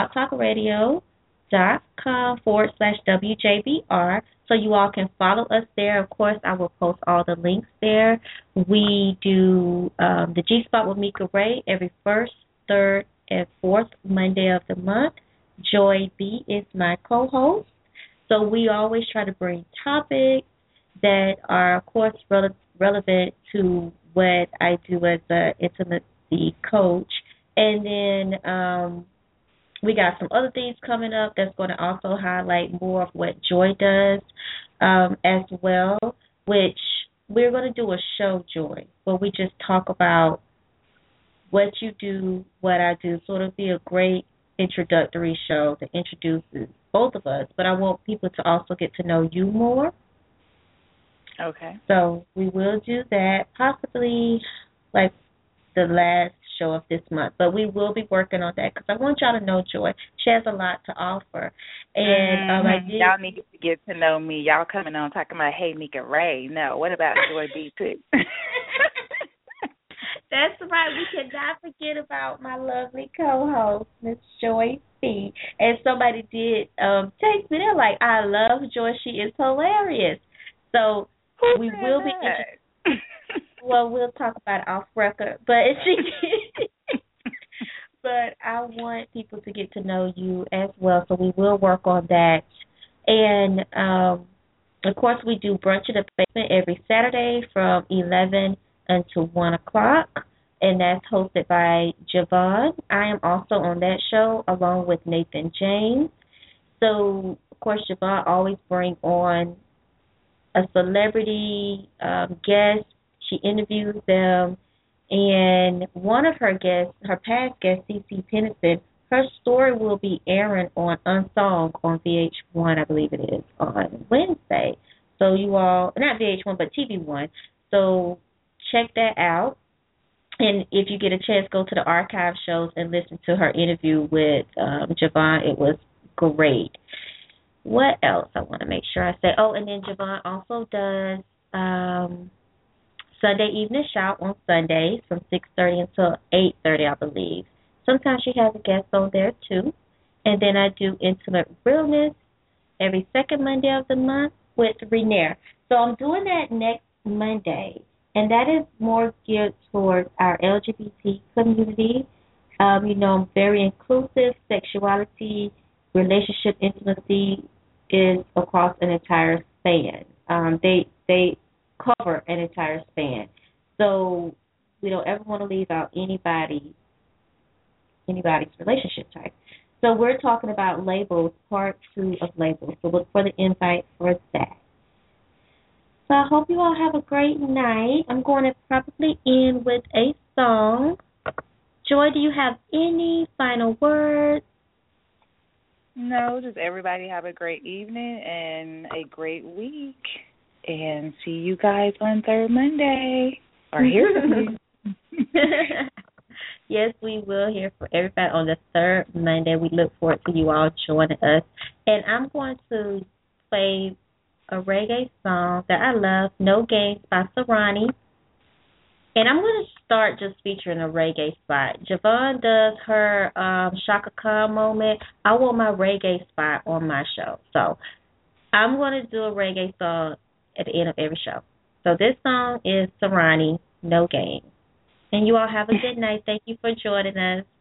blogtalkradio.com/WJBR. So you all can follow us there. Of course, I will post all the links there. We do the G-Spot with Mika Ray every first, third, and fourth Monday of the month. Joy B is my co-host. So we always try to bring topics that are, of course, relevant to what I do as an intimacy coach. And then we got some other things coming up that's going to also highlight more of what Joy does as well, which we're going to do a show, Joy, where we just talk about what you do, what I do. So it'll be a great introductory show that introduces both of us, but I want people to also get to know you more. Okay. So we will do that, possibly like the last show of this month, but we will be working on that because I want y'all to know Joy. She has a lot to offer, and y'all need to get to know me. Y'all coming on talking about, hey, Mika Ray. No, what about Joy B too? That's right. We cannot forget about my lovely co-host, Miss Joy B. And somebody did text me. They're like, I love Joy. She is hilarious. So we will be well, we'll talk about it off record, but but I want people to get to know you as well, so we will work on that. And of course, we do Brunch in the Basement every Saturday from 11 until 1 o'clock, and that's hosted by Javon. I am also on that show along with Nathan James. So, of course, Javon always bring on a celebrity guest. She interviews them, and one of her guests, her past guest, CeCe Peniston, her story will be airing on Unsung on VH1, I believe it is, on Wednesday. So you all, not VH1, but TV1. So check that out. And if you get a chance, go to the archive shows and listen to her interview with Javon. It was great. What else I want to make sure I say? Oh, and then Javon also does Sunday Evening Shout on Sundays from 6:30 until 8:30, I believe. Sometimes she has a guest on there, too. And then I do Intimate Realness every second Monday of the month with Renair. So I'm doing that next Monday, and that is more geared towards our LGBT community. I'm very inclusive. Sexuality, relationship, intimacy is across an entire span. They cover an entire span. So we don't ever want to leave out anybody's relationship type. So we're talking about labels, part 2 of labels. So look for the invite for that. So I hope you all have a great night. I'm going to probably end with a song. Joy, do you have any final words? No, just everybody have a great evening and a great week. And see you guys on third Monday. Or hear from you. Yes, we will hear from everybody on the third Monday. We look forward to you all joining us. And I'm going to play a reggae song that I love, No Games by Serrani. And I'm going to start just featuring a reggae spot. Javon does her Shaka Khan moment. I want my reggae spot on my show. So I'm going to do a reggae song at the end of every show. So this song is Serrani, No Games. And you all have a good night. Thank you for joining us.